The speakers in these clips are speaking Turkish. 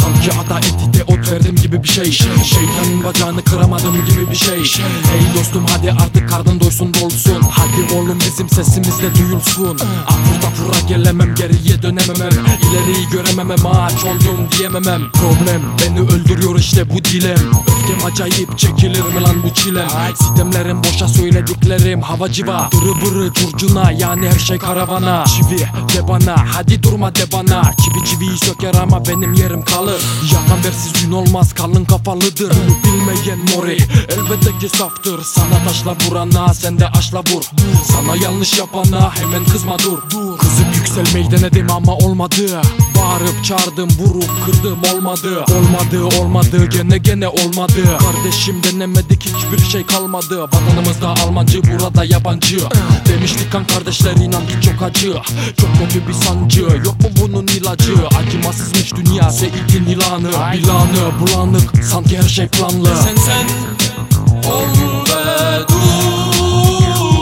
Sanki ada etite ot verdim gibi bir şey. Şeytanın bacağını kıramadım gibi bir şey. Hey dostum hadi artık karnın doysun dolsun. Hadi oğlum bizim sesimiz de duyulsun. Apur tapura gelemem, geriye dönememem, ileriyi görememem, ağaç oldum diyememem. Problem beni öldürüyor işte bu dilem. Öfkem acayip, çekilir mi lan bu çilem? Sitemlerim boşa, söylediklerim hava civa. Dırı bırı curcuna, yani her şey karavana. Çivi de bana, hadi durma de bana. Çivi çiviyi söker ama benim yerim kalır. Yakan versiz gün olmaz, kalın kafalıdır. Bunu bilmeyen mori elbette ki saftır. Sana taşla vurana sen de aşla vur. Sana yanlış yapana hemen kızma dur. Kızıp yükselmeyi denedim ama olmadı. Bağırıp çağırdım, vurup kırdım, olmadı. Olmadı gene olmadı. Kardeşim denemedik, hiçbir şey kalmadı. Vatanımızda Almancı, burada yabancı. Demiştik kan kardeşler, inan ki çok acı. Çok kötü bir sancı, yok mu bunun ilacı? Acımasızmış dünya, seyitin ilanı. Bilanı bulanık, sanki her şey planlı. Sen ol ve dur.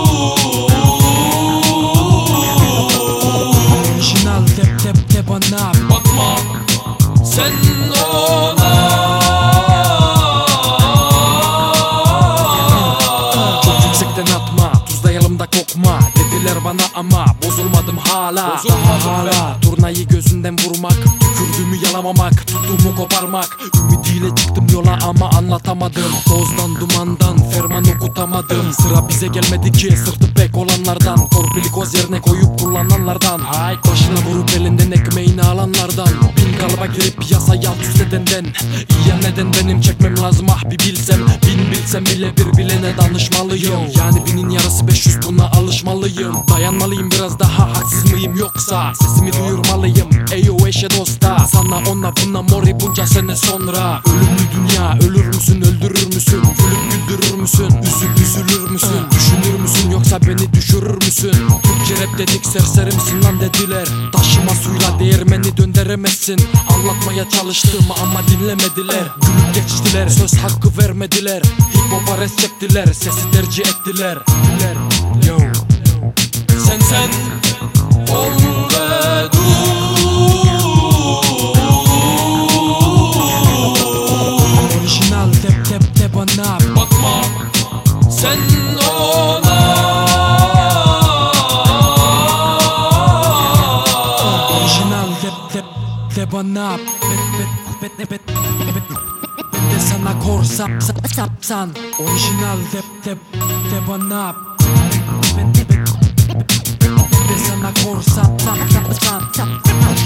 Orijinal de bana. Bakma sen ona. Çok yüksekten atma, tuzlayalım da kokma. Dediler bana ama bozulmadım hala. Turnayı gözünden vurmak, tükürdüğümü yalamamak, tuttuğumu koparmak. Ümidiyle çıktım yola ama anlatamadım. Tozdan dumandan ferman okutamadım. Sıra bize gelmedi ki, sırtı pek olanlardan. Torpili koz yerine koyup kullananlardan. Başına vurup elinden ekmeğini alanlardan. Bin kalıba girip yasayı alt üst edenden. İyi neden benim çekmem lazım ah bir bilsem. Bin bilsem bile bir bilene danışmalıyım. Yani binin yarısı 500, buna alışmalıyım. Dayanmalıyım biraz daha, haksız mıyım yoksa? Sesimi duyurmalıyım eyo eşe dosta. Sana ona buna mori bunca sene sonra. Ölümlü dünya, ölür müsün öldürür müsün? Gülüp güldürür müsün? Üzüp üzülür müsün? Düşünür müsün yoksa beni düşürür müsün? Türkçe rap dedik, serserimsin lan dediler. Taşıma suyla değirmeni döndüremezsin. Anlatmaya çalıştım ama dinlemediler. Gülüp geçtiler, söz hakkı vermediler. Hip hop'a res çektiler, sesi tercih ettiler. Yo. Sen ol ve dur. Orijinal de bana. Bakma sen ona. Orijinal de bana. Ben de sana korsa sapsan. Orijinal de bana. Ben de sana korsa sapsan.